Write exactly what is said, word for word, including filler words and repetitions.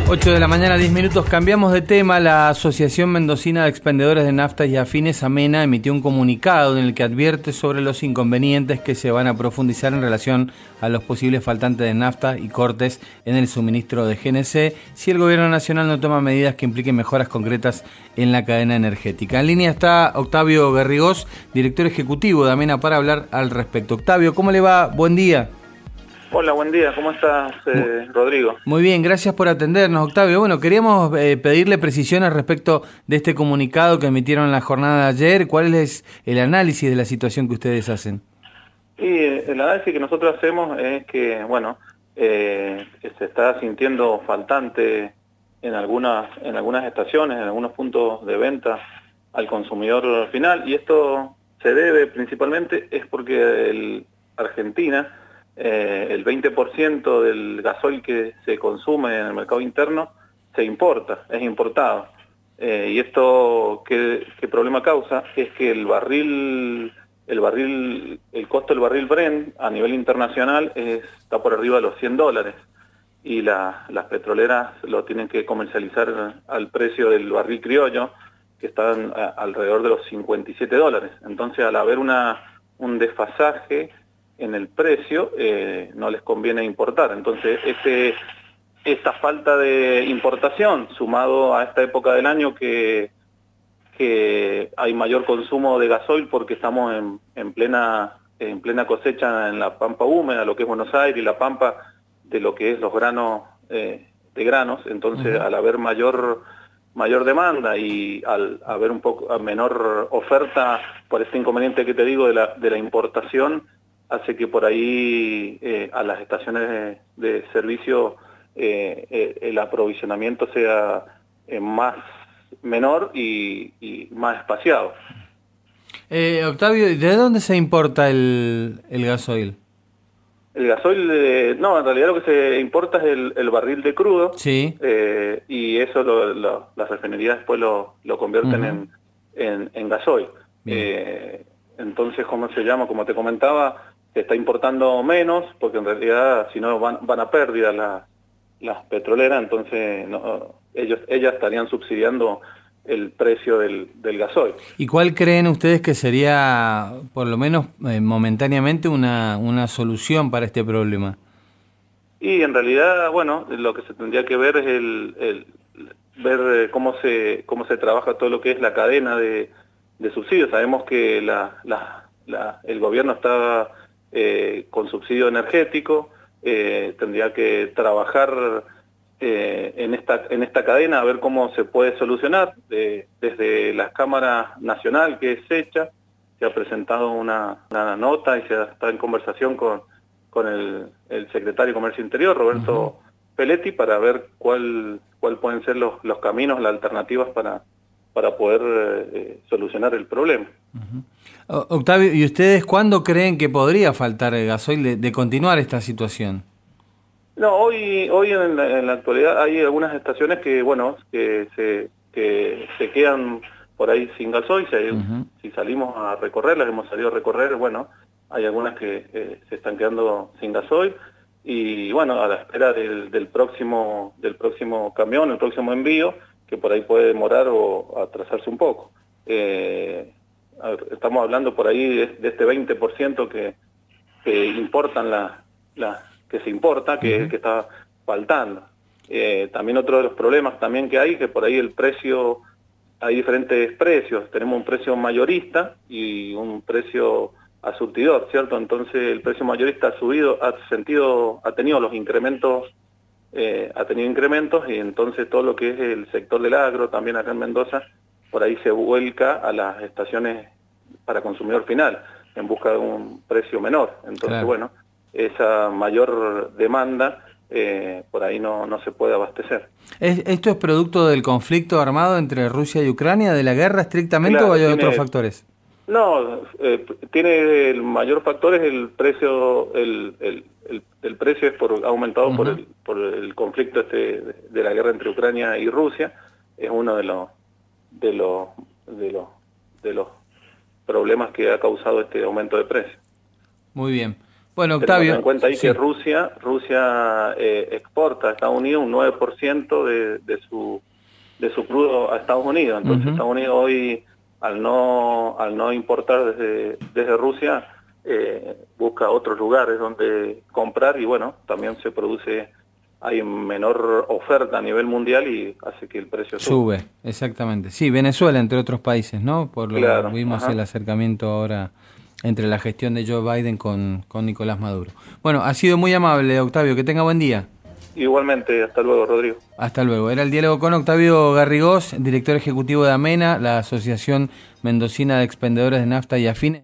ocho de la mañana, diez minutos. Cambiamos de tema. La Asociación Mendocina de Expendedores de Naftas y Afines, AMENA, emitió un comunicado en el que advierte sobre los inconvenientes que se van a profundizar en relación a los posibles faltantes de nafta y cortes en el suministro de G N C si el gobierno nacional no toma medidas que impliquen mejoras concretas en la cadena energética. En línea está Octavio Garrigós, director ejecutivo de AMENA, para hablar al respecto. Octavio, ¿cómo le va? Buen día. Hola, buen día. ¿Cómo estás, eh, Rodrigo? Muy bien, gracias por atendernos, Octavio. Bueno, queríamos eh, pedirle precisiones respecto de este comunicado que emitieron en la jornada de ayer. ¿Cuál es el análisis de la situación que ustedes hacen? Y el análisis que nosotros hacemos es que, bueno, eh, que se está sintiendo faltante en algunas, en algunas estaciones, en algunos puntos de venta al consumidor final, y esto se debe principalmente es porque el Argentina... Eh, el veinte por ciento del gasoil que se consume en el mercado interno se importa, es importado. Eh, y esto, ¿qué, qué problema causa? Es que el barril, el barril, el costo del barril Brent a nivel internacional es, está por arriba de los cien dólares. Y la, las petroleras lo tienen que comercializar al precio del barril criollo, que están a, alrededor de los cincuenta y siete dólares. Entonces, al haber una, un desfasaje en el precio, eh, no les conviene importar. Entonces, este, esta falta de importación, sumado a esta época del año que, que hay mayor consumo de gasoil porque estamos en, en, plena, en plena cosecha en la pampa húmeda, lo que es Buenos Aires, y la pampa de lo que es los granos eh, de granos, entonces uh-huh. al haber mayor mayor demanda y al haber un poco menor oferta por este inconveniente que te digo de la, de la importación, hace que por ahí eh, a las estaciones de, de servicio eh, eh, el aprovisionamiento sea eh, más menor y, y más espaciado. Eh, Octavio, ¿de dónde se importa el, el gasoil? El gasoil, eh, no, en realidad lo que se importa es el, el barril de crudo, sí. eh, y eso lo, lo, las refinerías después lo, lo convierten uh-huh. en, en, en gasoil. Eh, entonces, ¿cómo se llama? Como te comentaba, se está importando menos, porque en realidad si no van, van a pérdida las, las petroleras, entonces no, ellos ellas estarían subsidiando el precio del, del gasoil. ¿Y cuál creen ustedes que sería, por lo menos eh, momentáneamente, una, una solución para este problema? Y en realidad, bueno, lo que se tendría que ver es el, el ver cómo se cómo se trabaja todo lo que es la cadena de, de subsidios. Sabemos que la, la, la, el gobierno está Eh, con subsidio energético, eh, tendría que trabajar eh, en esta en esta cadena a ver cómo se puede solucionar. De, desde la Cámara Nacional, que es hecha, se ha presentado una, una nota y se está en conversación con, con el, el secretario de Comercio Interior, Roberto uh-huh. Peletti, para ver cuál cuál pueden ser los, los caminos, las alternativas para, para poder eh, solucionar el problema. Uh-huh. Octavio, ¿y ustedes cuándo creen que podría faltar el gasoil de, de continuar esta situación? No, hoy hoy en la, en la actualidad hay algunas estaciones que, bueno, que se que se quedan por ahí sin gasoil. Si, uh-huh. si salimos a recorrerlas, hemos salido a recorrer, bueno, hay algunas que eh, se están quedando sin gasoil y, bueno, a la espera del, del próximo del próximo camión, el próximo envío, que por ahí puede demorar o atrasarse un poco. Eh, Estamos hablando por ahí de, de este veinte por ciento que, que importan la, la que se importa, que, uh-huh. que está faltando. Eh, también otro de los problemas también que hay, que por ahí el precio, hay diferentes precios. Tenemos un precio mayorista y un precio a surtidor, ¿cierto? Entonces el precio mayorista ha subido, ha sentido, ha tenido los incrementos, eh, ha tenido incrementos, y entonces todo lo que es el sector del agro, también acá en Mendoza, por ahí se vuelca a las estaciones para consumidor final, en busca de un precio menor. Entonces, claro. bueno, esa mayor demanda, eh, por ahí no, no se puede abastecer. ¿Es, ¿Esto es producto del conflicto armado entre Rusia y Ucrania, de la guerra estrictamente, claro, o hay tiene, otros factores? No, eh, tiene el mayor factor es el precio, el, el, el, el precio es por, aumentado uh-huh. por, el, por el conflicto este de, de la guerra entre Ucrania y Rusia, es uno de los de los de los de los problemas que ha causado este aumento de precio. Muy bien. Bueno, Octavio... Tenemos en cuenta ahí sí. que Rusia, Rusia eh, exporta a Estados Unidos un nueve por ciento de, de, su, de su crudo a Estados Unidos. Entonces uh-huh. Estados Unidos hoy, al no, al no importar desde, desde Rusia, eh, busca otros lugares donde comprar y bueno, también se produce... hay menor oferta a nivel mundial y hace que el precio sube. Sube, exactamente. Sí, Venezuela, entre otros países, ¿no? Por lo claro, que vimos ajá. el acercamiento ahora entre la gestión de Joe Biden con, con Nicolás Maduro. Bueno, ha sido muy amable, Octavio. Que tenga buen día. Igualmente, hasta luego, Rodrigo. Hasta luego. Era el diálogo con Octavio Garrigós, director ejecutivo de AMENA, la Asociación Mendocina de Expendedores de Nafta y Afines.